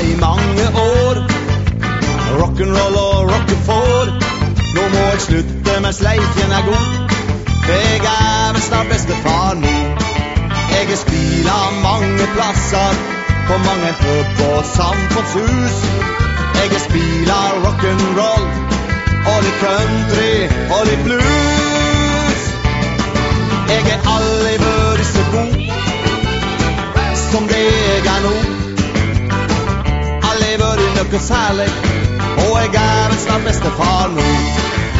I mange år. Rock'n'roll og rockefår. Nå må jeg slutte mens leiken god. Jeg vel snart bestefar nå. Jeg spiller mange plasser, på mange pub og samfunnshus. Jeg spiller rock'n'roll, og litt country, og litt blues. Jeg aldri vært så god som det jeg nå. Aldri vært noe særlig, og jeg vel snart bestefar nå.